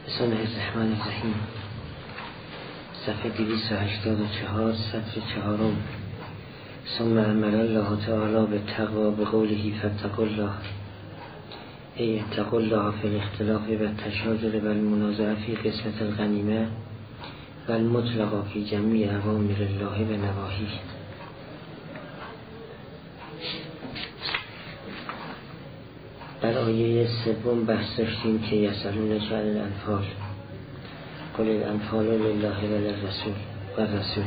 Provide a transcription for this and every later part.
بسم الله الرحمن الرحیم. صفحه 284 سطر 4. ثم امر الله تعالی بالتقوی بقوله فاتقوا الله، ای اتقوا الله فی الاختلاف و التشاجر و المنازعه فی قسمت الغنیمه و المطلقه فی جمیع اوامر الله و نواهیه. در آیه سوم بحث داشتیم که یسألونک عن الانفال قل الانفال لله و للرسول و الرسول.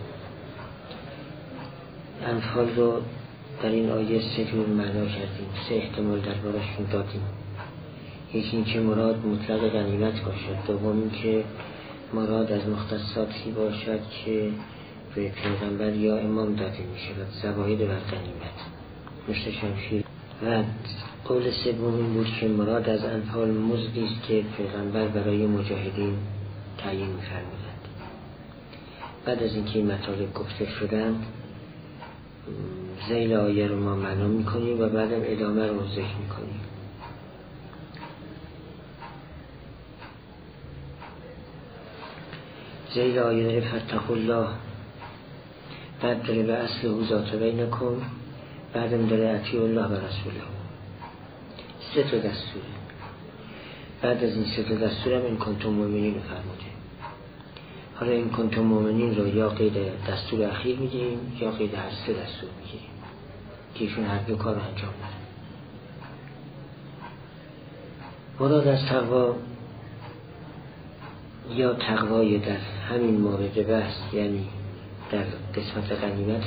انفال رو در این آیه سه جور معنا کردیم، سه احتمال دربارشون دادیم. یکی این که مراد مطلق غنیمت باشد، دوم این که مراد از مختصاتی باشد که به پیغمبر یا امام داده می شود، زواید و غنیمت مشتشمشیر. و قول سوم این بود که مراد از انفال مزدی است که پیغمبر برای مجاهدین تعیین می‌فرمودند. بعد از اینکه این مطالب گفته شدند، ذیل آیه رو ما معنا می‌کنیم و بعدم ادامه رو ذکر می‌کنیم. ذیل آیه داره فاتقوا الله، بعد داره به اصل ذات بینکم، بعدم داره اطیعوا الله و رسوله. سه تا دستوره. بعد از این سه تا دستور هم این کنتم مؤمنین رو فرموده. حالا این کنتم مؤمنین رو یا قید دستور اخیر میگیریم یا قید هر سه دستور میگیریم که ایشون هر دو کار رو انجام بده. مراد از تقوا یا تقوای در همین مورد بحث، یعنی در قسمت غنیمت،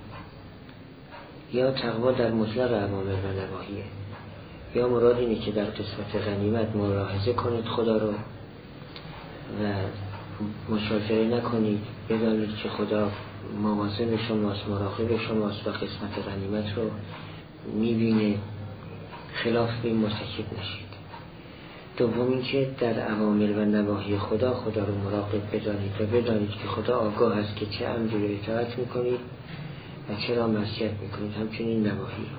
یا تقوا در مطلق اوامر و نواهیه. یا مراد اینه که در قسمت غنیمت ملاحظه کنید خدا رو و مشاجره نکنید، بدانید که خدا مواظب شماست، مراقب شماست و قسمت غنیمت رو میبینه، خلاف به این مرتکب نشید. دوم این که در اوامر و نواهی خدا رو مراقب بدانید و بدانید که خدا آگاه است که چه امری رو اطاعت میکنید و چرا معصیت میکنید، همچنین نواهی رو.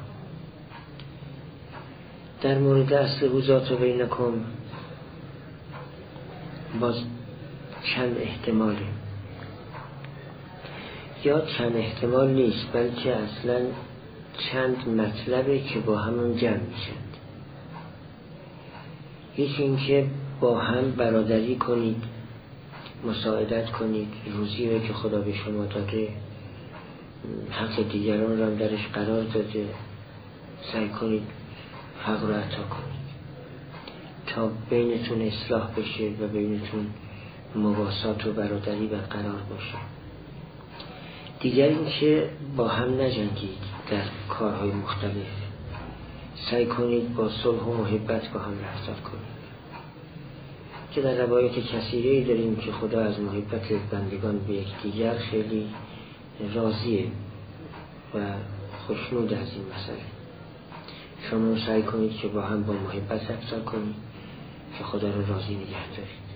در مورد اصل ذات بینکم باز چند احتماله، یا چند احتمال نیست بلکه اصلا چند مطلبه که با هم جمع میشن. یکی این که با هم برادری کنید، مساعدت کنید، روزی رو که خدا به شما داده، حق دیگران رو هم درش قرار داده، سعی کنید حق رو عطا کنید تا بینتون اصلاح بشه و بینتون مواسات و برادری برقرار باشه. دیگر این که با هم نجنگید در کارهای مختلف، سعی کنید با صلح و محبت با هم رفتار کنید، که در روایت کثیری داریم که خدا از محبت بندگان به یکدیگر خیلی راضیه و خوشنود از این مسئله. شما سعی کنید که با هم با محبت رفتار کنید که خدا رو راضی نگه دارید.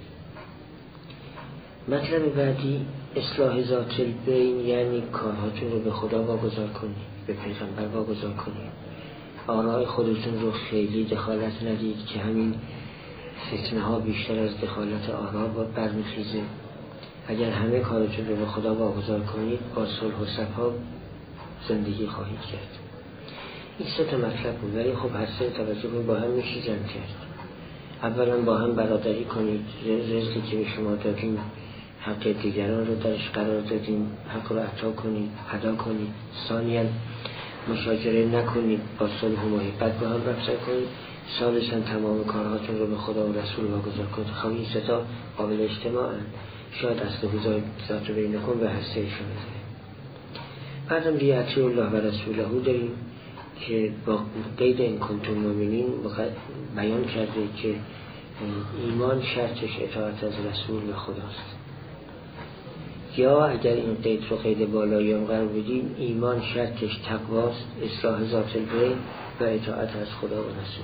مطلب بعدی اصلاح ذات البین، یعنی کارهاتون رو به خدا واگذار کنید، به پیغمبر واگذار کنید. آراء خودتون رو خیلی دخالت ندید که همین فتنه ها بیشتر از دخالت آراء برمیخیزه. اگر همه کارتون رو به خدا واگذار کنید، با صلح و صفا زندگی خواهید کرد. این سه تا مطلب بود، ولی خب هر سه توجه با هم میشه جمع کرد. اولا با هم برادری کنید، رزقی که به شما دادیم حق دیگران رو درش قرار دادیم، حق رو عطا کنید، ادا کنید. ثانیاً مشاجره نکنید، با صلح و محبت با هم رفتار کنید. ثالثاً تمام کارهاتون رو به خدا و رسول واگذار کنید. خب این سه تا قابل اجتماعن، شاید اصل ذات بینکم به هر سه شون بزنید. بعدم اطیعوا الله و رسوله داریم که با قید این کنتم مؤمنین بیان کرده که ایمان شرطش اطاعت از رسول و خداست. یا اگر این قید رو قید بالایی هم قرار بدیم، ایمان شرطش تقواست، اصلاح ذات البین و اطاعت از خدا و رسول.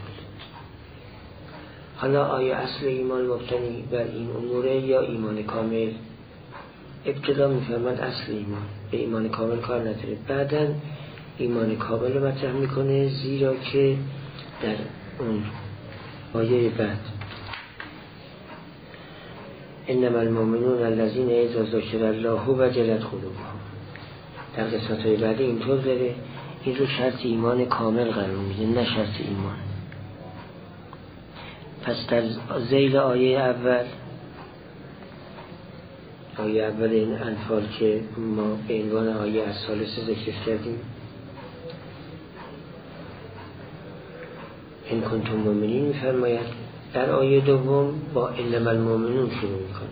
حالا آیا اصل ایمان مبتنی بر این اموره یا ایمان کامل؟ ابتدا میفرماد اصل ایمان، به ایمان کامل کار نداره. بعداً ایمان کامل رو مطرح میکنه، زیرا که در اون آیه بعد انما المؤمنون الذین اذا ذکر الله وجلت قلوبهم. در قسمت‌های بعدی اینطور داره این رو شرط ایمان کامل قرار میده، نه شرط ایمان. پس در ذیل آیه اول این انفال که ما به عنوان آیه از ثالثه ذکر کردیم، این کنتم مؤمنین میفرماید. در آیه دوم با انما المؤمنون شروع میکنه.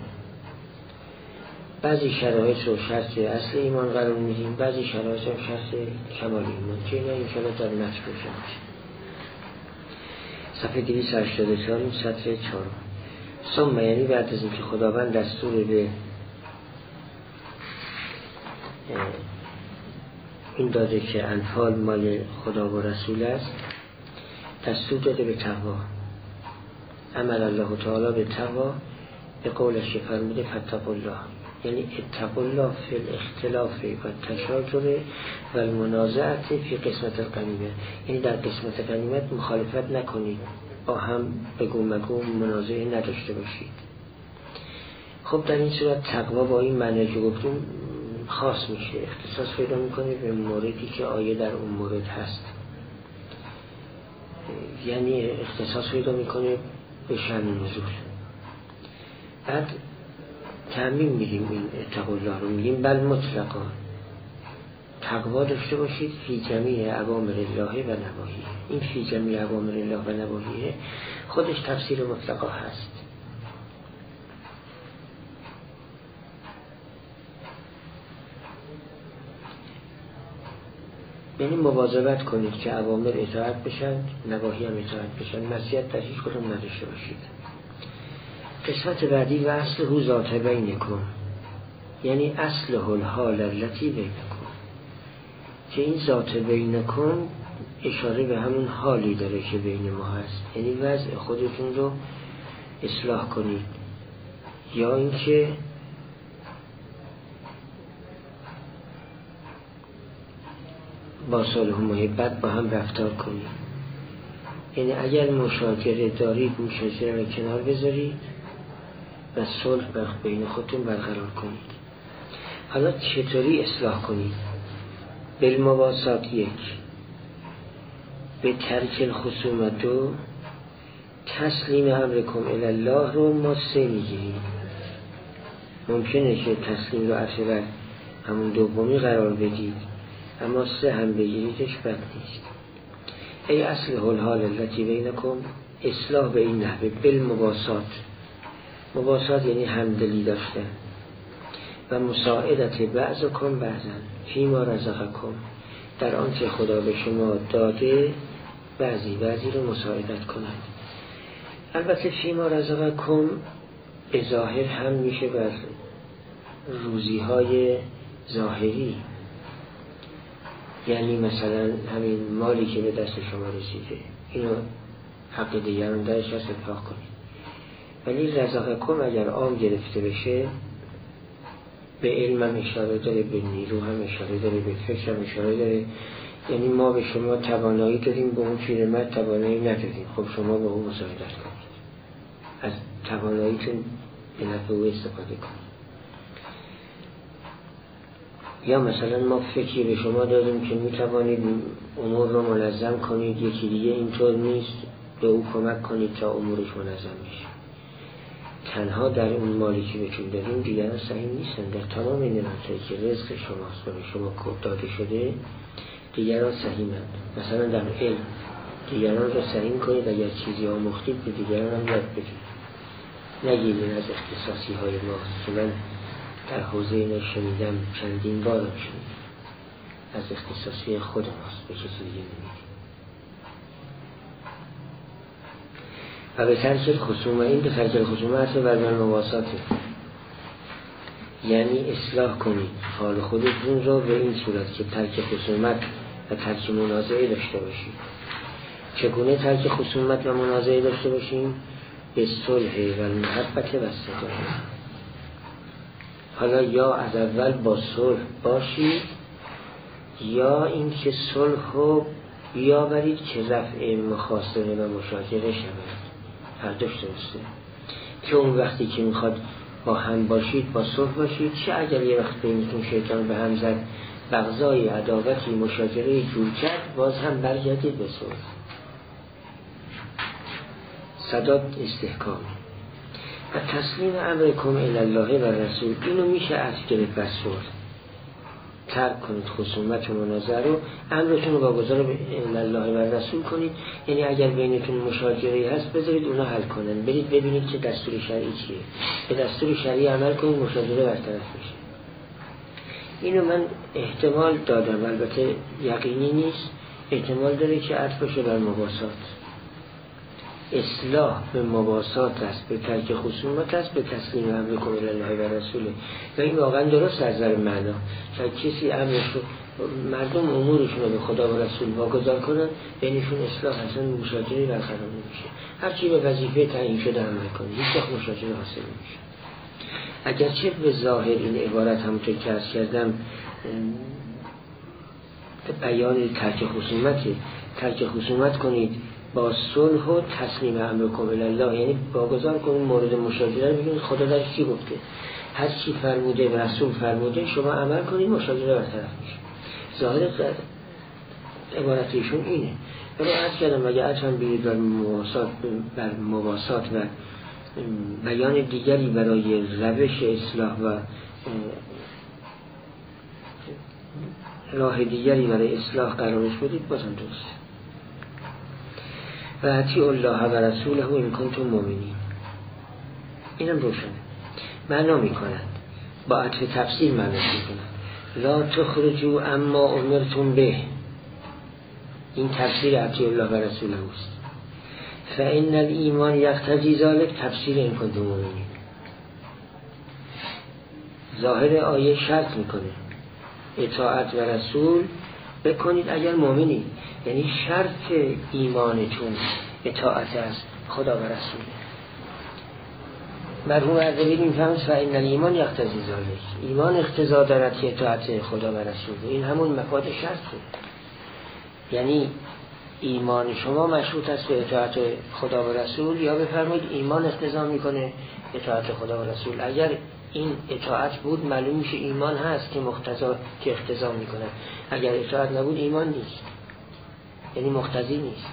بعضی شرایط رو شرط اصل ایمان قرار میدیم، بعضی شرایط رو شرط کمال ایمان که اینا انشاءالله در نتیجه روشن میشه. صفحه 284 این سطر 4. ثم یعنی بعد از اینکه خداوند دستور به این داده که انفال مال خدا و رسول است، دستور داده به تقوا. عمل الله تعالی به تقوا به قولش فرموده فاتقوا الله، یعنی اتقوا الله فی الاختلاف و تشاجر و المنازعه فی قسمت الغنیمه، یعنی در قسمت غنیمت مخالفت نکنید، با هم بگو مگو منازعه نداشته باشید. خب در این صورت تقوا با این معنی که گفتیم خاص میشه، اختصاص پیدا میکنه به موردی که آیه در اون مورد هست، یعنی اختصاص پیدا میکنه به شأن نزول. بعد تعمیم میگیم این اتقوا الله رو، میگیم بل مطلقا تقوا داشته باشید فی جمیع اوامر الله و نواهی. این فی جمیع اوامر الله و نواهی خودش تفسیر مطلقا هست. یعنی مواظبت کنید که اوامر اطاعت بشن، نواهی هم اطاعت بشن، معصیت در هیچ کدوم نداشته باشید. قسمت بعدی و اصل ذات بینکم، یعنی اصل الحال التی بینکم، که این ذات بینکم اشاره به همون حالی داره که بین ما هست، یعنی وضع خودتون رو اصلاح کنید، یا اینکه با صلح و محبت با هم رفتار کنید. یعنی اگر مشاجره دارید مشاجره رو کنار بذارید و صلح بین خودتون برقرار کنید. حالا چطوری اصلاح کنید؟ بالمواسات، یک به ترک الخصومت، دو تسلیم امرکم الی الله رو ما سه میگیریم. ممکنه که تسلیم رو اصلا همون دومی قرار بدید، اما سه هم بگیریدش بد نیست. ای اصل الحال التی بینکم، اصلاح به این نحوه بالمواسات. مواسات یعنی همدلی داشتن و مساعدت بعضکم بعضا فیما رزقکم، در آن که خدا به شما داده بعضی رو مساعدت کنند. البته فیما رزقکم به ظاهر هم میشه بر روزی های ظاهری، یعنی مثلا همین مالی که به دست شما رسیده اینو حق دیگران درش هست انفاق کنید. ولی رزقکم اگر عام گرفته بشه به علم هم اشاره داره، به نیرو هم اشاره داره، به فکر هم اشاره داره. یعنی ما به شما توانایی دادیم، به اون پیرمرد توانایی ندادیم، خب شما به اون مساعدت کنید، از تواناییتون به نفع او استفاده کنید. یا مثلا ما فکری به شما دادیم که میتوانید امور رو منظم کنید، یکی دیگه اینطور نیست، به او کمک کنید تا امورش منظم میشه. تنها در اون مالی که بهتون دادیم دیگران سهیم نیستن، در تمام این نعمتایی که رزق شماست و به شما داده شده دیگران سهیمند. مثلا در علم دیگران رو سهیم کنید، اگر چیزی آموختید به دیگران هم یاد بدید، نگیرید از اختصاصی های ما که من در حوزه اینا شنیدم، چندین بار شنیدم، از اختصاصی خود ماست، به کسی دیگه نمیدید. و به ترک خصومه، این به ترک خصومه هست و برمن مواساته، یعنی اصلاح کنید حال خودتون رو به این صورت که ترک خصومت و ترک منازعه داشته باشید. چگونه ترک خصومت و منازعه داشته باشیم؟ به صلح و محبت و صداقت. حالا یا از اول با صلح باشید، یا اینکه صلح رو بیاورید که رفع مخاصمه و مشاجره شود، هر دوش درسته. که اون وقتی که میخواد با هم باشید، با صلح باشید. چه اگر یه وقت بینتون شیطان به هم زد، بغضای، عداوتی، مشاجره جور کرد، باز هم برگردید به صلح. سداد استحکام و تسلیم امرکم الی الله و رسول. اینو میشه عطف گرفت بر صلح. ترک کنید خصومت و منازعه رو، امرتون رو واگذار به الله و رسول کنید. یعنی اگر بینتون مشاجره هست بذارید اونا حل کنن، برید ببینید که دستور شرعی چیه، به دستور شرعی عمل کنید، مشاجره برطرف بشه. اینو من احتمال دادم، البته یقینی نیست، احتمال داره که عطف بشه بر مباسات. اصلاح به مباسات است، به ترک خصومت است، به تسلیم امرکم الی الله و رسوله. و این واقعا درست از نظر معنا. شاید کسی امرش رو، مردم امورشون رو به خدا و رسول واگذار کنن، بینشون اصلاح اصلا مشاجره برقرار نمیشه. هرچی به وظیفه تعیین شده عمل کنه، هیچ وقت مشاجره حاصل نمیشه. اگرچه به ظاهر این عبارت همونطور که عرض کردم بیان ترک خصومت کنید با صلح و تسلیم امرکم الی الله، یعنی واگذار کنید مورد مشاجره رو ببینید خدا در چی گفته، هر چی فرموده و رسول فرموده شما عمل کنید، مشاجره برطرف میشه. ظاهر عبارت ایشون اینه. ولی عرض کردم اگه عطفاً بگید بر مباسات و بیان دیگری برای روش اصلاح و راه دیگری برای اصلاح قرارش بدید، بازم درست. و اطیعوا الله و رسوله ان کنتم مؤمنین. اینم روشنه. معنا میکنند با عطف تفسیر معنا میکنند لا تخرجوا اما امرتم به. این تفسیر اطیعوا الله و رسوله است. فإن الایمان یقتضی ذلک، تفسیر ان کنتم مؤمنین. ظاهر آیه شرط میکنه اطاعت و رسول بکنید اگر مؤمنید، یعنی شرط ایمانتون اطاعت از خدا و رسول. مرحوم اردبیل میفهمد فإن الایمان یقتضی ذلک، ایمان اقتضا دارد که اطاعت خدا و رسول. این همون مفاد شرطه، یعنی ایمان شما مشروط است به اطاعت خدا و رسول، یا بفرمایید ایمان اقتضا میکنه اطاعت خدا و رسول. اگر این اطاعت بود معلوم میشه ایمان هست که اقتضا میکنه. اگر اطاعت نبود ایمان نیست، یعنی مقتضی نیست.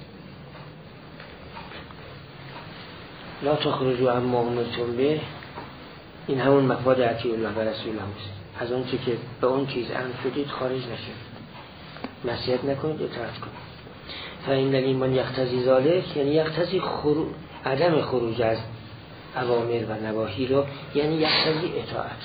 لا تخرجوا اما امرتم به، این همون مفاد اطیعوا الله و رسوله است. از اون چیزی که به اون چیز امر شدید خارج نشید، معصیت نکنید، اطاعت کنید. فإن الایمان یقتضی ذلک، یعنی یقتضی عدم خروج از اوامر و نواهی رو، یعنی یقتضی اطاعت.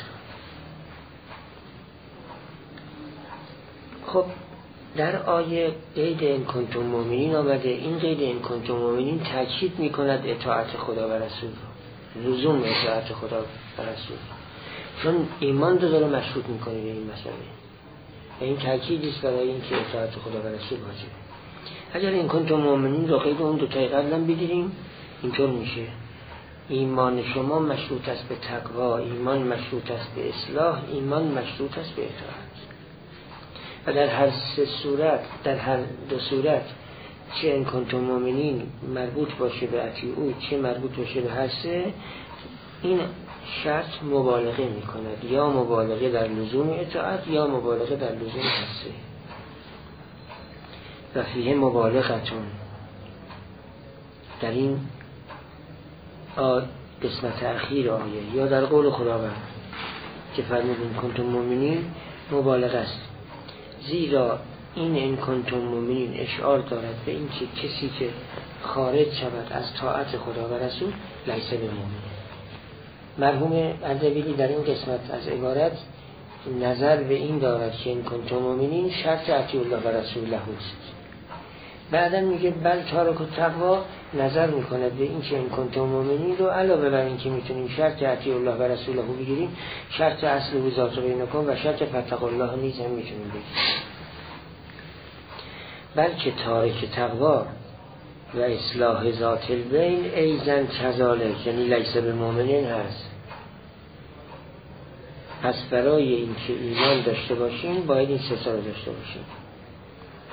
خب در آیه قید ان کنتم مؤمنین آمده. این قید ان کنتم مؤمنین تاکید میکند اطاعت خدا و رسول رو، لزوم اطاعت خدا و رسول، چون ایمان رو داره مشروط میکنه به این مسئله. و این تاکیدی است برای اینکه اطاعت خدا و رسول واجبه. اگر این کنتم مؤمنین رو قید اون دو تا قبلا بگیریم، اینطور میشه ایمان شما مشروط است به تقوا، ایمان مشروط است به اصلاح، ایمان مشروط است به اطاعت. و در هر سه صورت، در هر دو صورت، چه این کنتم مؤمنین مربوط باشه به اطیعو، چه مربوط باشه به هر سه، این شرط مبالغه میکند، یا مبالغه در لزوم اطاعت یا مبالغه در لزوم هر سه. و فیه مبالغتون، در این قسمت اخیر آیه یا در قول خداوند که فرمودین کنتم مؤمنین مبالغه است، زیرا این ان کنتم مؤمنین اشعار دارد به این که کسی که خارج شود از طاعت خدا و رسول لیس بمؤمن. مرحوم اردبیلی در این قسمت از عبارت نظر به این دارد که ان کنتم مؤمنین شرط اطیعوا الله و رسوله است. بعدا میگه بل تارک التقوا، نظر میکنه به این که ان کنتم مؤمنین رو علاوه بر این که میتونیم شرط اطیعوا الله و رسوله رو بگیریم، شرط اصل ذات بینکم و شرط فاتقوا الله نیز هم میتونیم بگیریم. بلکه تارک تقوا و اصلاح ذات البین ایزن کذالک، یعنی لیس بمؤمنین هست. پس برای این که ایمان داشته باشیم باید این سه تا رو داشته باشیم.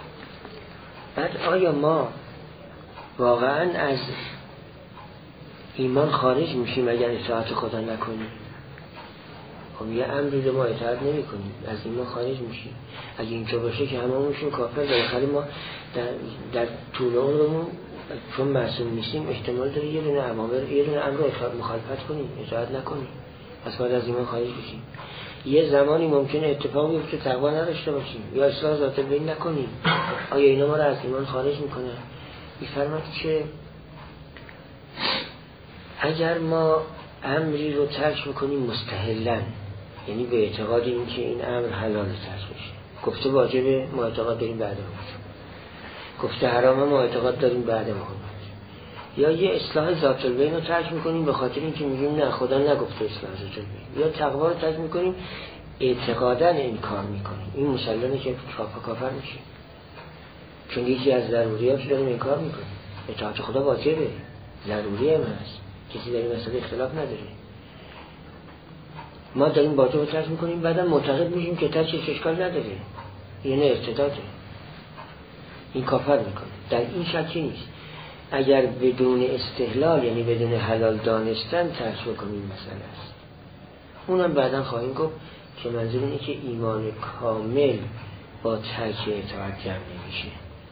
بعد آیا ما واقعا از ایمان خارج میشیم اگر اطاعت خدا نکنیم. خب یه امری رو ما اطاعت نمی کنیم، از ایمان خارج میشیم. اگه اینطور باشه که هممونشون کافر، بالاخره ما در طول عمرمون چون معصوم نیستیم احتمال داره یه دونه امر رو مخالفت کنیم، اطاعت نکنیم، پس باید از ایمان خارج بشیم. یه زمانی ممکنه اتفاق بیفته تقوا نداشته باشیم یا اصلاح ذات البین نکنیم. آیا اینا ما رو از ایمان خارج میکنه؟ میفرماد که اگر ما امری رو ترک میکنیم مستحلن، یعنی به اعتقاد این که این امر حلال ترک میشه، گفته واجبه ما اعتقاد داریم بعد موجب، گفته حرامه ما اعتقاد داریم بعد موجب، یا یه اصلاح ذات البین رو ترک میکنیم به خاطر اینکه میگیم نه خدا نگفته اصلاح ذات البین، یا تقوا رو ترک میکنیم اعتقادا انکار میکنیم. این مسلمه که کافر میشه، چون یکی از ضروریات داریم انکار میکنیم. اطاعت خدا واجبه، ضروری هم هست، کسی در این مسئله اختلاف نداره. ما داریم واجب رو ترک میکنیم، بعدا معتقد میشیم که ترکش اشکال نداره، یعنی ارتداده، این کافر میکنه. در این شکی نیست. اگر بدون استحلال یعنی بدون حلال دانستن ترک بکنیم مسئله است. اونم بعدا خواهیم گفت که منظور اینه که ایمان کامل با ترک اطاعت جمع نمیشه.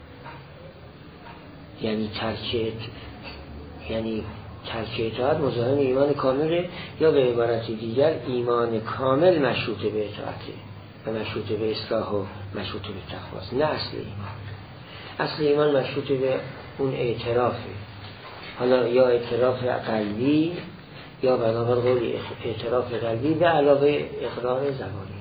یعنی ترک اطاعت مزاحم ایمان کامله، یا به عبارت دیگر ایمان کامل مشروط به اطاعته و مشروط به اصلاح و مشروط به تقواست، نه اصل ایمان. اصل ایمان مشروط به اون اعترافه، حالا یا اعتراف قلبی یا بنابر قول اعتراف قلبی به علاوه اقرار زبانی.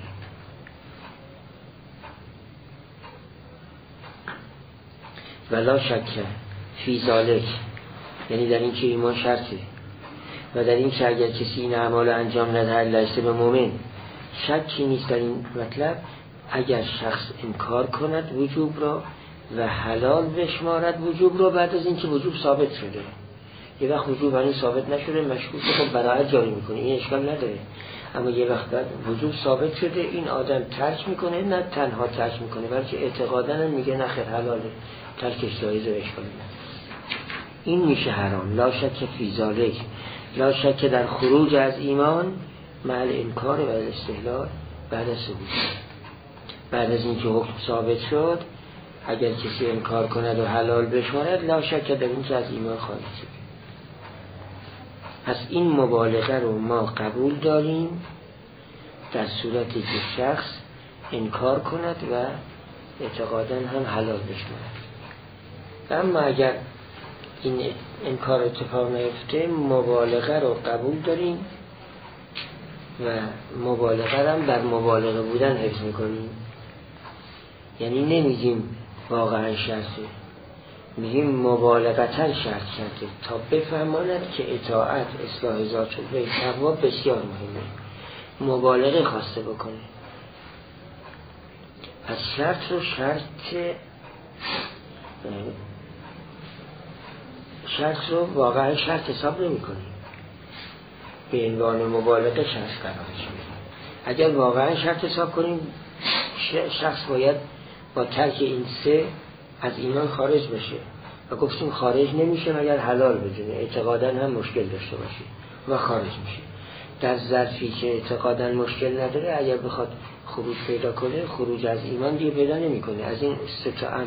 ولا شک فی ذالک، یعنی در این که ایمان شرطه و در این که اگر کسی این اعمال انجام ندهد لایسته به مؤمن. شکی نیست در این مطلب اگر شخص انکار کند وجوب را و حلال بشمارد وجوب را بعد از این که وجوب ثابت شده. یه وقت وجوب هنوز ثابت نشده مشکوک خب براعت جاری میکنه، این اشکال نداره. اما یه وقت بعد وجوب ثابت شده این آدم ترک میکنه، نه تنها ترک میکنه بلکه اعتقادا هم میگه نخیر حلاله، ترکش جایزه و اشکالی نداره. این میشه حرام. لا شک فی ذالک، لا شک در خروج از ایمان مع انکار و استحلال بعد از ثبوت. بعد از اینکه حکم ثابت شد اگر کسی انکار کند و حلال بشمارد لا شک در این که از ایمان خارج شد. پس این مبالغه رو ما قبول داریم در صورتی که شخص انکار کند و اعتقادا هم حلال بشمارد. اما اگر این انکار اتفاق نیفته مبالغه رو قبول داریم و مبالغه هم بر مبالغه بودن حفظ میکنیم. یعنی نمیگیم واقعا شرطه، میگیم مبالغتا شرط کرده تا بفهماند که اطاعت اصلاح ذات البین تقوا بسیار مهمه، مبالغه خواسته بکنه. پس شرط رو شرط رو واقعا شرط حساب نمی کنیم، به عنوان مبالغه شرط قرارش میدیم. اگر واقعا شرط حساب کنیم شخص باید با ترک این سه از ایمان خارج بشه و گفتیم خارج نمیشه مگر حلال بدونه، اعتقادا هم مشکل داشته باشه و خارج میشه. در ظرفی که اعتقادا مشکل نداره اگر بخواد خروج پیدا کنه خروج از ایمان دیگه پیدا نمیکنه. از این سه تا امر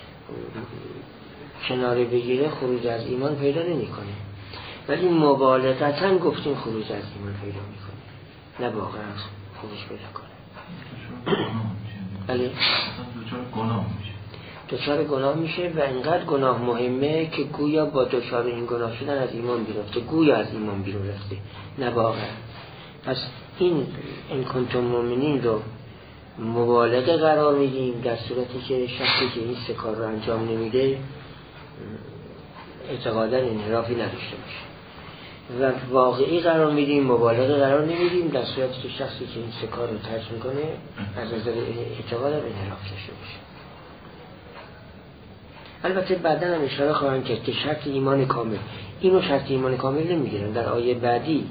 کناره بگیره خروج از ایمان پیدا نمیکنه. ولی مبالغتا گفتیم خروج از ایمان پیدا میکنه، نه واقعا خروج پیدا کنه. بله دچار گناه میشه و اینقدر گناه مهمه که گویا با دچار این گناه شدن از ایمان بیرفته، گویا از ایمان بیرون رفته، نه واقعا. پس این کنتم مؤمنین رو مبالغه قرار میدیم در صورتی که شخصی که این سه کار رو انجام نمیده اعتقادا انحرافی نداشته باشه، و واقعی قرار میدیم مبالغه قرار نمیدیم در صورتی که شخصی که این سه کار رو ترک میکنه از نظر اعتقادا انحراف داشته باشه. البته بعدا هم اشاره خواهم کرد که شرط ایمان کامل، اینو شرط ایمان کامل نمیگیرن. در آیه بعدی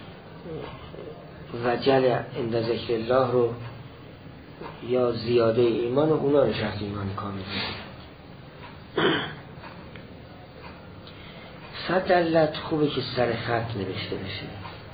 وجل عند ذکر الله رو یا زیاده ایمان و اونا رو شرط ایمان کامل میگیرن. فدلت خوبه که سر خط نوشته بشه.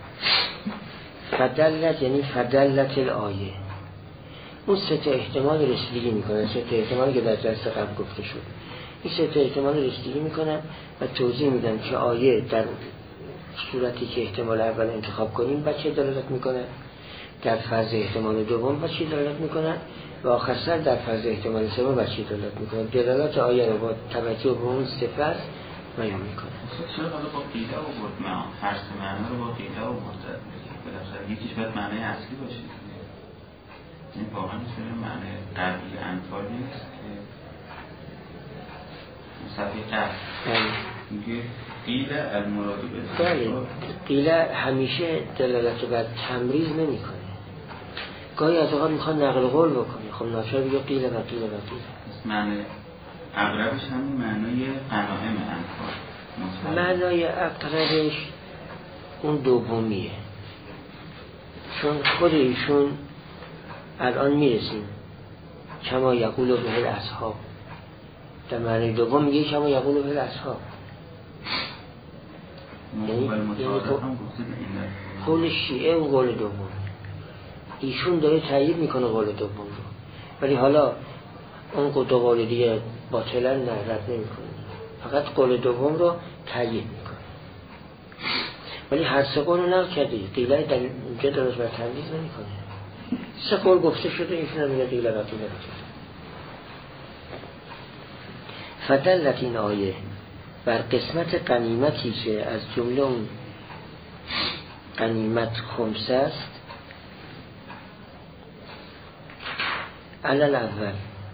فدلت یعنی فدلت الآیه. اون سه تا احتمال رسیدگی میکنن، سه تا احتمالی که در جلسه قبل گفته شد. این سه تا احتمال رسیدگی میکنن و توضیح میدن که آیه در صورتی که احتمال اول انتخاب کنیم بچه دلالت میکنه، در فرض احتمال دوم بچه دلالت میکنه و آخر سر در فرض احتمال سوم بچه دلالت میکنه. دلالات آیه رو با توجه به اون صفت بیان میکنه. چرا حالا با قیده آورد هر سه معنا رو با قیده آورد؟ بالاخره یکیش باید معنی اصلی باشه. این واقعا مثل معنی قبلی انفال نیست که مصفی قبل میگه قیله المرادی به بله، قیله همیشه دلالت بر تمریز نمی کنه. گاهی از اوقات میخواد نقل قول بکنه، خب ناچار بگه قیله و قیله و قیله. معنی اقربش همین معنای غنائم انفال. معنای اقربش اون دومیه، چون خود ایشون الان میرسیم کما یقول به الاصحاب، در معنی دوم میگه کما یقول به الاصحاب، یعنی قول شیعه و قول دوم. ایشون داره تایید میکنه قول دوم رو، ولی حالا اون قول دیگه باطلا رد نمیکنه، فقط قول دوم رو تایید میکنه. ولی هر سه قول رو نقل کرده، قیله در اینجا درست بر تمریز نمیکنه. سه قول گفته شده، ایشون هم میگه قیله و قیله. فدلت این آیه بر قسمت غنیمتی که از جمله اون غنیمت خمسه است، علل اول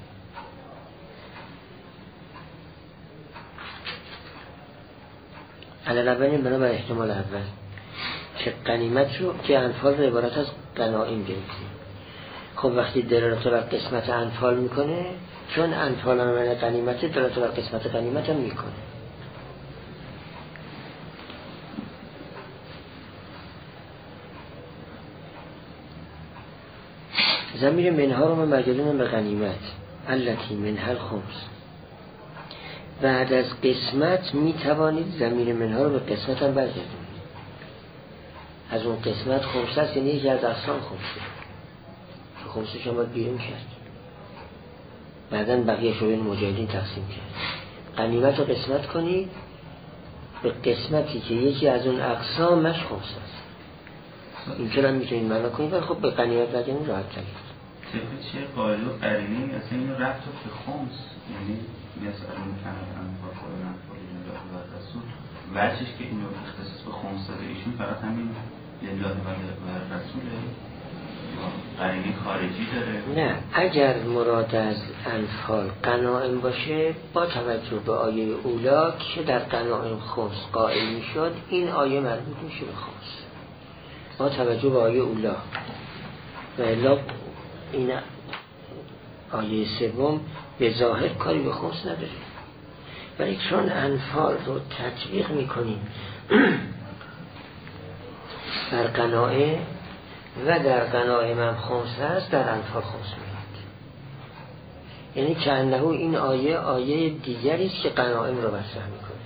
بنابر احتمال اول که غنیمت رو که انفال رو عبارت از غنائم گرفتیم. خب وقتی دلالت بر قسمت انفال میکنه، چون انفال هم من غنیمت، دلالت بر قسمت غنیمت هم میکنه. ضمیر منها رو من برگردونم به غنیمت، التی منها الخمس. بعد از قسمت میتوانید ضمیر منها رو به قسمت هم برگردونید. از اون قسمت خمسه است، یعنی یکی از اقسام خمسه، خمسه شما بیرون کرد، بعدن بقیه شوین مجاهدین تقسیم کرد. غنیمت رو قسمت کنید به قسمتی که یکی از اون اقسامش خمسه است. اینطور هم میتونید معنا کنید، ولی خب به غنیمت برگردونید راحت ترید. چه قائل و قرینی اصلا اینو رفت به خمس، یعنی مثلا اون کنن انفال و رسول وجهش که اینو اختصاص به خمس داده ایشون فقط همین لله و رسوله، قرینی خارجی داره. نه، اگر مراد از انفال غنائم باشه، با توجه به آیه اولا که در غنائم خمس قائل میشد، این آیه مربوط میشه به خمس با توجه به آیه اولا. و الا این آیه سوم به ظاهر کاری به خمس نداره، ولی چون انفال رو تطبیق میکنیم در غنائم و در غنائم هم خمس هست، در انفال خمس میاد. یعنی که انه این آیه دیگری است که غنائم رو مطرح میکنه.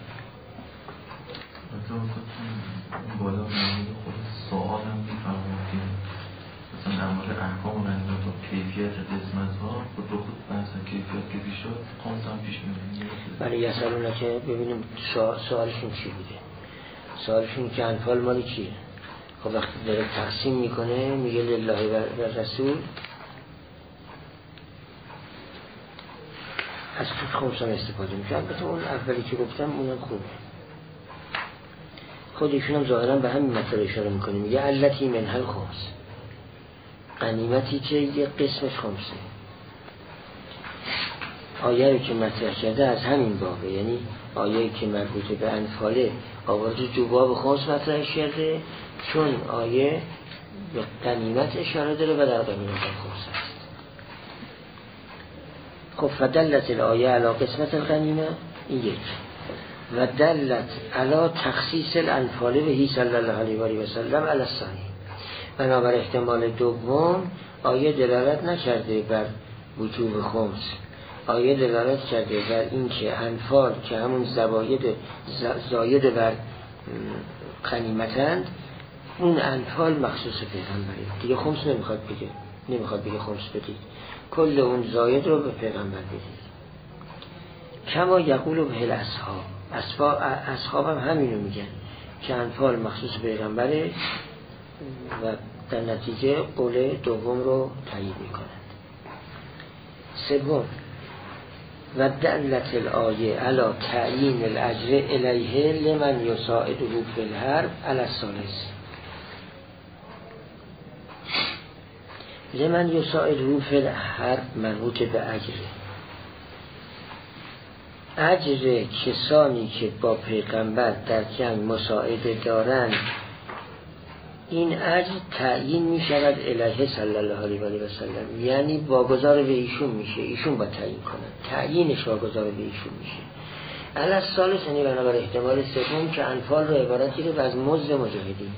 بالا نمید خود سوال هم میفرمایید مثلا در مورد احکام و غنیمت و کیفیت قسمت ها خود بحث کیفیت که پیش شد خمس هم پیش میاد. ولی یسالونه که ببینیم سوالشون چی بوده. سوالشون که انفال مالی چیه؟ خب وقتی داره تقسیم میکنه میگه لله و رسول، از خمس هم استفاده میشه. البته اون اولی که گفتم اونم خوبه. خودشون هم ظاهرا به همین مطلب اشاره میکنه، میگه التی منها الخمس، غنیمتی که یه قسمش خمسه. آیه رو که مطرح کرده از همین بابه، یعنی آیه که مربوطه به انفاله آورده جو باب خمس مطرح کرده، چون آیه به غنیمت اشاره داره و در غنیمت خمس هست. خب فدلت الآیه علی قسمت الغنیمه، این یک، و دلت علی تخصیص الانفال بهی صلی الله علیه و سلم علی الثانی. بنابر احتمال دوم آیه دلالت نکرده بر وجوب خمس، آیه دلالت کرده بر این که انفال که همون زاید بر غنیمتند، اون انفال مخصوص پیغمبره دیگه. خمس نمیخواد بگه خمس بدید، کل اون زاید رو به پیغمبر بدید. کما یقول به اصحاب هم همینو میگن که انفال مخصوص پیغمبره و در نتیجه قول دوم رو تایید میکنند. سوم، و دلت الآیه علی تعیین الاجر الیه لمن یساعده فی الحرب علی الثالث. لمن یساعده فی الحرب منوط به اجر کسانی که با پیغمبر در جنگ مساعده دارند، این اجر تعیین می شود الیه صلی الله علیه و سلم، یعنی واگذار به ایشون میشه، ایشون با تعیین کنند، تعیینش واگذار به ایشون میشه. علی الثالث یعنی بنابر احتمال سوم که انفال رو عبارت گرفت از مزد مجاهدین.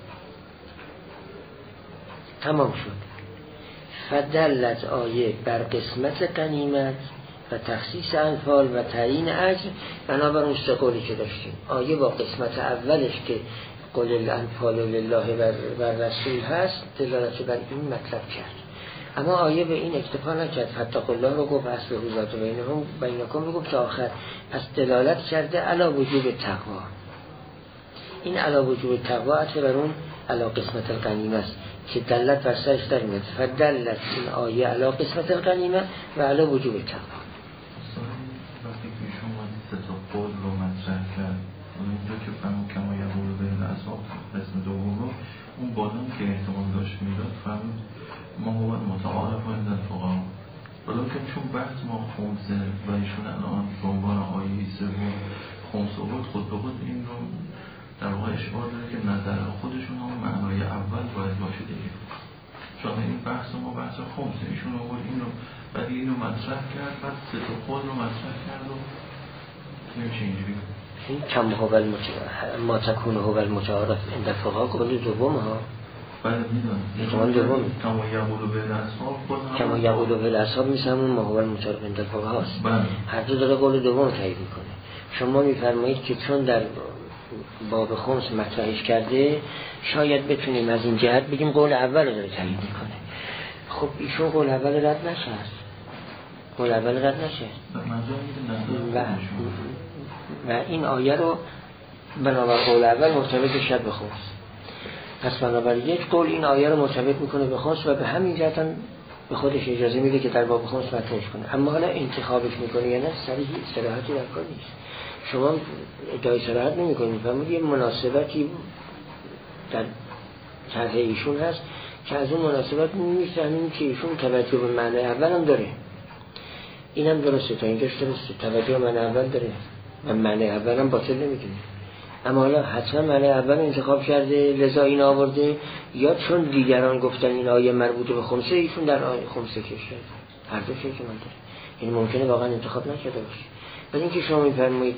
تمام شد. فدلت آیه بر قسمت غنیمت و تخصیص انفال و تعیین اجر بنابر اون سه قولی که داشتیم. آیه با قسمت اولش که قول الانفال لله و رسول هست دلالت بر این مطلب کرد، اما آیه به این اکتفا نکرد. فاتقوا الله رو گفت، اصل ذات بینکم رو گفت تا آخر. پس دلالت کرده علی وجوب تقوا. این علی وجوب تقوا اصل بر اون علی قسمت الغنیمه است که دلت بر سرش در میاد. فدلت این آیه علی قسمت الغنیمه و علی وجوب تقوا. وقتی که ایشون سه تا قول رو مطرح کرد، اونجا که فهمون کما یقول به الاصحاب قسم دوم رو اون بالان که احتمال داشت میداد فهمون ما هو متعارف و اندن فقها. حالا که چون بحث ما خمسه و ایشون الان به عنوان آیه سوم خمس آورد، خود به خود این رو در واقع اشعار داره که نظر خودشون هم معنای اول باید باشه دیگه. چون این بحث ما بحث خمسه، ایشون آورد این رو بعد اینو مطرح کرد، بعد سه تا قول رو مطرح کرد و نمیشه اینجوری. کم هو ما تکون هو المتعارف عند الفقها قول دوم ها. بله میدونم. احتمال دوم. کما یقول به الاصحاب، کما یقول به الاصحاب میسمون ما هو المتعارف عند الفقها است. بله. هر دو داره قول دوم تایید میکنه. شما میفرمایید که چون در باب خمس مطرحش کرده شاید بتونیم از این جهت بگیم قول اول رو داره تایید میکنه. خب ایشون قول اول رد نشه، قول اول رد نشه و این آیه رو بنابر قول اول مرتبط شد به خمس. پس بنابر یک قول این آیه رو مرتبط میکنه به خمس و به همین جهت هم به خودش اجازه میده که در باب خمس مطرحش کنه. اما حالا انتخابش میکنه یا نه صراحتی در کار نیست. شما ادعای صراحت نمیکنید، فرمودید یه مناسبتی در طرح ایشون هست که از اون مناسبت میفهمیم که ایشون توجه به معنی اول هم داره. اینم درسته، تا اینجاش درسته، توجه به معنی اول داره و معنی اول هم باطل نمیدونه. اما حالا حتما معنی اول انتخاب کرده لذا این آورده، یا چون دیگران گفتن این آیه مربوط به خمسه ایشون در آیه خمسه کشه. هر دو شکل من داره. این ممکنه واقعا انتخاب نکرده باشه. ولی اینکه شما میفرمایید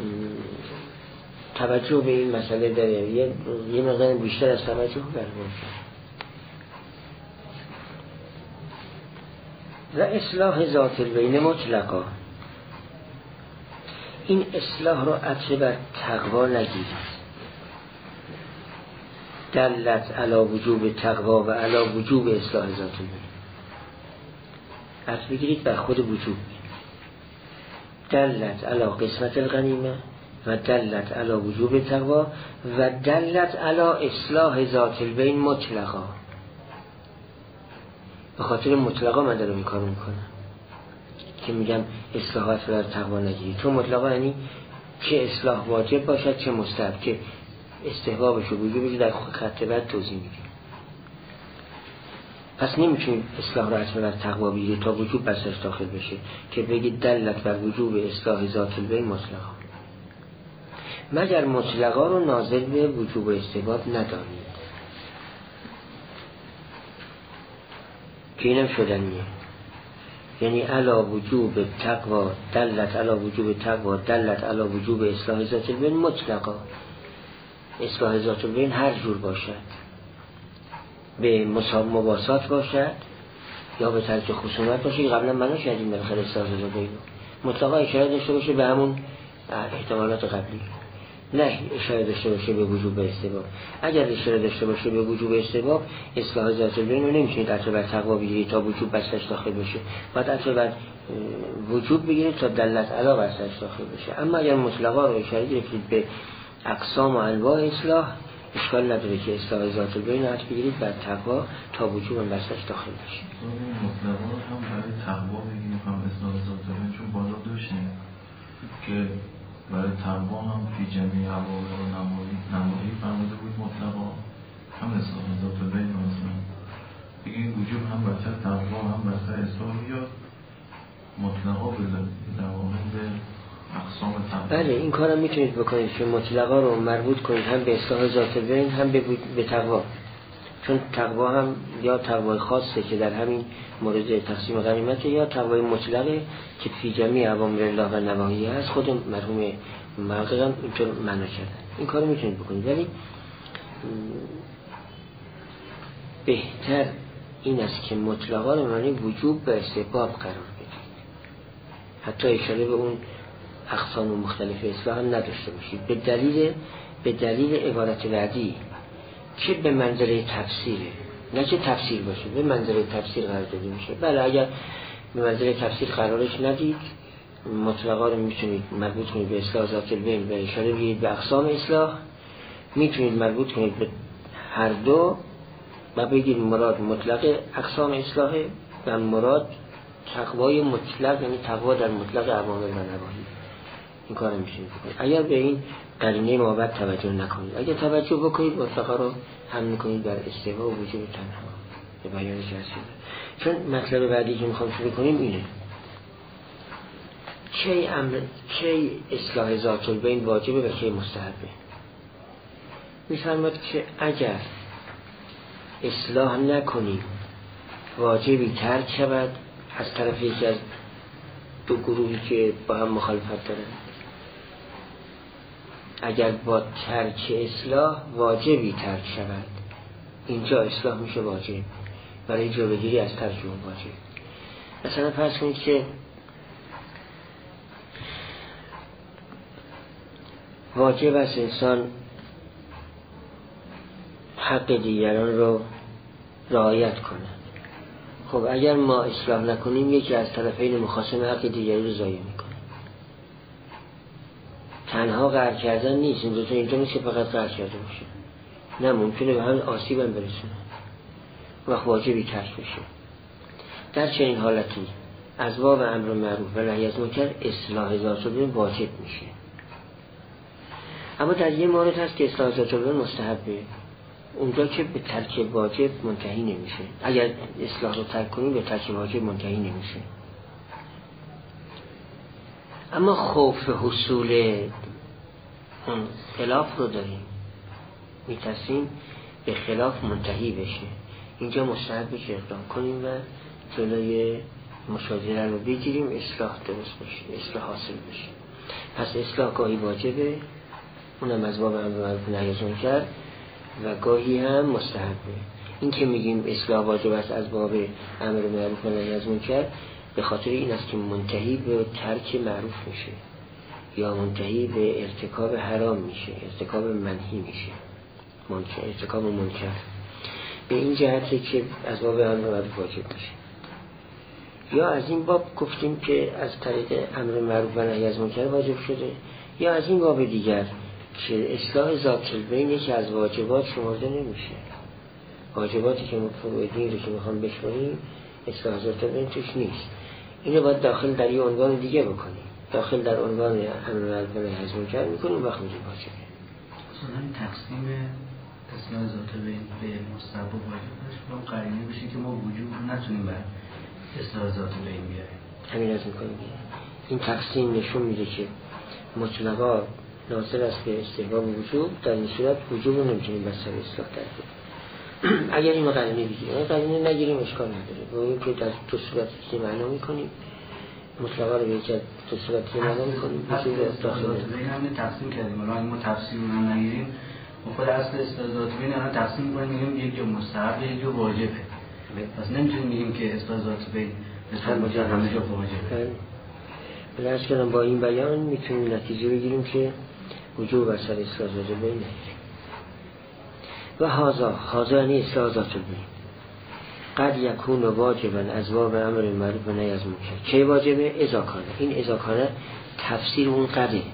توجه به این مسئله داره، یه مقدار بیشتر از توجه برمونشه. و اصلاح ذات البین مطلقا، این اصلاح رو عطف بر تقوا نگیرید. دلت علی وجوب تقوا و علی وجوب اصلاح ذات البین، عطف بگیرید بر خود وجوب. دلت علی قسمت الغنیمه و دلت علی وجوب تقوا و دلت علی اصلاح ذات البین مطلقا. به خاطر مطلقا من دارم این کارو میکنم که میگم اصلاحات بر تقوا نگیرید، چون مطلقا یعنی چه اصلاح واجب باشد چه مستحب، که استحبابش و وجوبش در خط بعد توضیح میدیم. پس نمیتونید اصلاح را بر تقوا بگیرید تا وجوب بسش داخل بشه که بگید دلت بر وجوب اصلاح ذات البین مطلقا، مگر مطلقا رو ناظر به وجوب و استحباب ندانید که اینم شدنیه. یعنی علا وجوب تقوا دلت علا وجوب تقوا دلت علا وجوب اصلاح ذات البین مطلقا. اصلاح ذات البین هر جور باشد، به مواسات باشد یا به ترک خصومت باشه که قبلا منو شدیم بالاخره اصلاح ذات البین مطلقا اشاره داشته باشه به همون احتمالات قبلی، نه اشاره داشته باشه به وجوب استباب. اگر اشاره داشته باشه به وجوب استباب اصلاح ذات البین رو نمیتونید عطف بر تقوا بگیرید تا وجوب بسش داخل بشه، باید عطف بر وجوب بگیرید تا دلت علی بسش داخل بشه. اما اگر مطلقا رو اشاره گرفتید به اقسام و انواع اصلاح، اشکال نداره که اصلاح ذات البین عطف بگیرید بر تقوا تا وجوب بسش داخل بشه. مطلقا هم برای تقوا بگیریم هم اصلاح ذات البین، چون بالا داشتیم که برای تقوا هم فی جمعی عوامل و نمایی فرموده بود مطلقا، هم اصلاح ذات البین مثلا بگیم وجوب هم برتر تقوا هم برتر اصلاح بیاد مطلقا به دوامن به اقسام تقوا. بله این کارم میتونید بکنید که مطلقا رو مربوط کنید هم به اصلاح ذات البین هم به تقوا، چون تقوا هم یا تقوای خاصه که در همین مورد تقسیم غنیمت یا تقوای مطلقه که فی جمعی اوامر الله و نواهی هست. خود مرحوم محقق هم اینطور معنا کردن. این کارو میتونید بکنید، ولی بهتر این است که مطلقا رو معنی وجوب به استحباب قرار بدید، حتی اشاره به اون اقسام مختلف اصلاح هم نداشته باشید به دلیل عبارت بعدی که به منزله تفسیره، نه که تفسیر باشه، به منزله تفسیر قرار داده میشه. بله اگر به منزله تفسیر قرارش ندید مطلقا رو میتونید مربوط کنید به اصلاح ذات البین و اشاره بگیرید به اقسام اصلاح، میتونید مربوط کنید به هر دو و بگید مراد مطلق اقسام اصلاحه و مراد تقوای مطلق، یعنی تقوا در مطلق اوامر و نواهی. این کار میتونید بکنید اگر به این قرینه مابعد توجه نکنید. اگر توجه بکنید مطلقا رو هم میکنید در استوا و وجود تنها به بیان جزئی. چون مطلب بعدی که میخوام شروع کنیم اینه کی اصلاح ذات البین واجبه و کی مستحبه. میفرماد که اگر اصلاح نکنیم واجبی ترک شود از طرف یکی از دو گروهی که با هم مخالفت دارن. اگر با ترک اصلاح واجبی ترک شود، اینجا اصلاح میشه واجب برای جلوگیری از ترک اون واجب. مثلا فرض کنید که واجب است انسان حق دیگران رو رعایت کنه. خب اگر ما اصلاح نکنیم یکی از طرفین مخاصم حق دیگری رو ضایع میکنه. تنها قهر کردن نیست، این دوتا اینجا نیست که فقط قهر کرده باشه، نه ممکنه به همین آسیب هم برسونه، وقت واجبی ترک بشه. در چنین حالتی از باب امر معروف و نهی از منکر اصلاح ذات البین واجب میشه. اما در یه مورد هست که اصلاح ذات البین مستحبه، اونجا که به ترک واجب منتهی نمیشه. اگر اصلاح رو ترک کنیم به ترک واجب منتهی نمیشه. اما خوف حصول اون خلاف رو داریم، میترسیم به خلاف منتهی بشه، اینجا مستحبه که اقدام کنیم و جلوی مشاجره رو بگیریم، اصلاح درست بشه، اصلاح حاصل بشه. پس اصلاح گاهی واجبه، اونم از باب امر معروف و نهی از منکر، و گاهی هم مستحبه. این که میگیم اصلاح واجب است از باب امر معروف و نهی از منکر به خاطر این است که منتهی به ترک معروف میشه یا منتهی به ارتکاب حرام میشه، ارتکاب منهی میشه، ارتکاب منکر. به این جهته که از باب امر معروف واجب میشه. یا از این باب گفتیم که از طریق امر معروف و نهی از منکر واجب شده، یا از این باب دیگر که اصلاح ذات البین یکی از واجبات شمرده نمیشه. واجباتی که مفروضین رو که میخوام بشماریم اصلاح ذات البین توش نیست. اینو باید داخل در یه عنوان دیگه بکنیم، داخل در عنوان امر معروف و نهی از منکر میکنیم، وقت میگیم واجبه. اصلا تقسیم اصلاح ذات البین به مستحب و واجبش با قرینه بشه که ما وجوب نتونیم بر اصلاح ذات البین بیاریم. همین از میکنیم. این تقسیم نشون میده که مطلقا ناظر است به استحباب و وجوب، در این صورت وجوب رو نمیتونیم بسر اصلاح درد. اگر اینو قرینه بگیریم، قرینه نگیریم اشکال نداره. با این که در دو صورت که معنا میکنیم مطلقا رو به یک دو صورت که معنا میکنیم وجوب رو داخل بین همین تقسیم کردیم. الان ما تفسیر رو نگیریم، ما خود اصل اصلاح ذات البین الان تقسیم میکنیم، میگیم یک جو مستحب یک جو واجبه. پس نمیتونیم بگیم که اصلاح ذات بین همه جا واجبه. بلنش کردم با این بیان میتونیم نتیجه بگیریم که وجوب اثر اصلاح ذات بین و هازا یعنی اصلاح ذات بین قد یکون واجبا از باب امر معروف و نهی از منکر. کی واجبه؟ اذا کانه. این اذا کانه تفسیر اون قده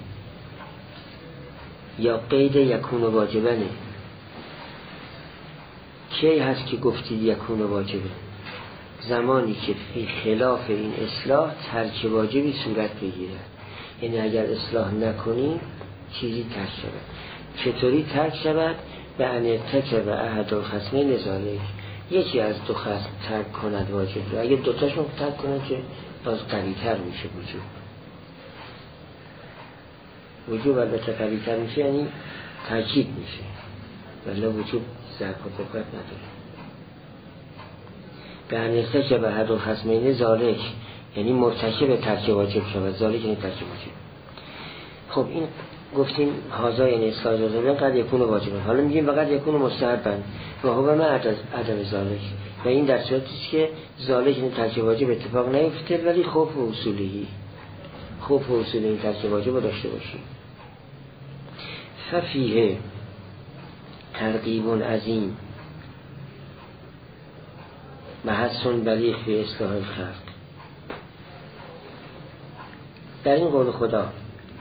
یا قید یکون واجبنه. کی هست که گفتید یکون واجبه؟ زمانی که فی خلاف این اصلاح ترک واجبی صورت بگیره. یعنی اگر اصلاح نکنی چیزی ترک شود. چطوری ترک شود؟ به ان ارتکب احد الخصمین ذالک، یکی از دو خصم ترک کند واجب رو. اگه دوتاشون ترک کنند که باز قوی‌تر میشه وجوب البته قوی‌تر میشه، یعنی تاکید میشه، ولی وجوب ضرب و قوت نداره. به ان ارتکب احد الخصمین ذالک یعنی مرتکب ترک واجب شود. ذالک یعنی ترک واجب. خب این گفتیم هازا یعنی اصلاح ذات بین قد یکون واجبا. حالا میگیم فقط یکون مستحبا و هو من عدم ذالک، و این در صورتی است که ذالک یعنی ترک واجب اتفاق نیفته ولی خوف و اصولی ترک واجب رو داشته باشیم. ففیه ترغیب عظیم محسن بلیغ فی اصلاح الخلق. در این قول خدا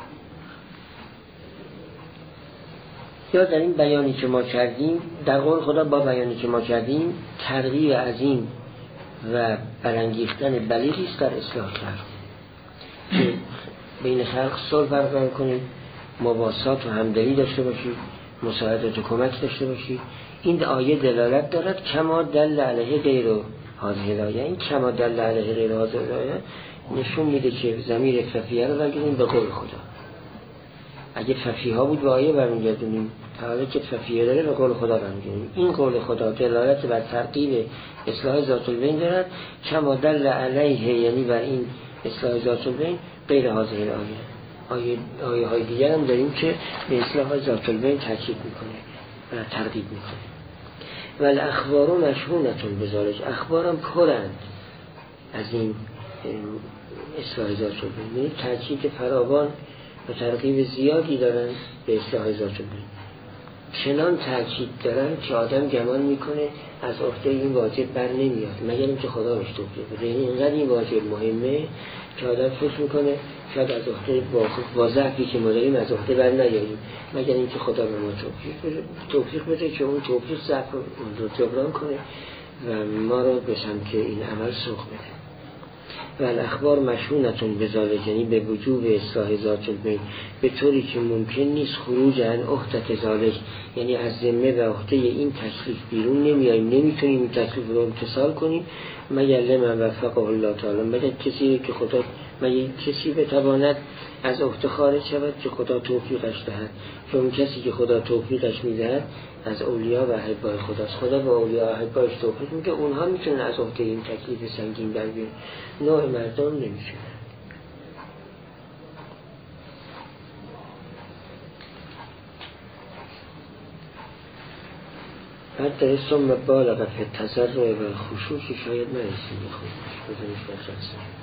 یا در این بیانی که ما کردیم، در قول خدا با بیانی که ما کردیم ترغیب عظیم و برانگیختن بلیغی است در اصلاح خلق که بین خلق صلح برقرار کنید، مواسات و همدلی داشته باشید، مساعدت و کمک داشته باشید. این آیه دلالت دارد کما دل علیه غیر هذه الآیه. این کما دل علیه غیر هذه الآیه نشون میده که ضمیر ففیه رو برگردیم به قول خدا. اگه ففیه ها بود به آیه برمیگردونیم، حالا که ففیه داره به قول خدا برمیگردونیم. این قول خدا دلالت بر ترغیب اصلاح ذات البین دارد کما دل علیه، یعنی بر این اصلاح ذات البین غیر هذه الآیه. آیه های دیگر هم داریم که به اصلاح ذات البین تاکید میکنه و ترغیب میکنه. و الاخبار مشهونتون بذارش، اخبارم پرند از این اصلاح ذات البین، تاکید فراوان و ترغیب زیادی دارن به اصلاح ذات البین. چنان تاکید دارن که آدم گمان میکنه از عهده این واجب بر نمیاد مگر اینکه خدا بهش توفیق بده. یعنی اینقدر این واجب مهمه که آدم فکر میکنه شاید از عهده با ضعفی که ما داریم از عهده بر نیاییم مگر اینکه خدا به ما توفیق بده که اون توفیق ضعف رو جبران کنه و ما رو به سمت این عمل سوق بده. و الاخبار مشهونتون بذالک، یعنی به وجوب اصلاح ذات البین به طوری که ممکن نیست خروج عن عهدت ذالک، یعنی از ذمه و عهده این تکلیف بیرون نمیاییم، نمیتونیم این تکلیف رو امتثال کنیم مگر لمن وفقه الله تعالی، مگر کسی که خدا، مگر کسی بتواند از عهده خارج شود که خدا توفیقش دهد. که اون کسی که خدا توفیقش میدهد از اولیا و احبای خداست. خدا به اولیا و احبایش توفیق میده، اونها میتونن از عهده این تکلیف سنگین در بیان، نوع مردم نمیشونن. بعد در ثم بالغ فی التضرع و الخشوع که شاید نرسیم بخونیم، بذاریش بخونیم.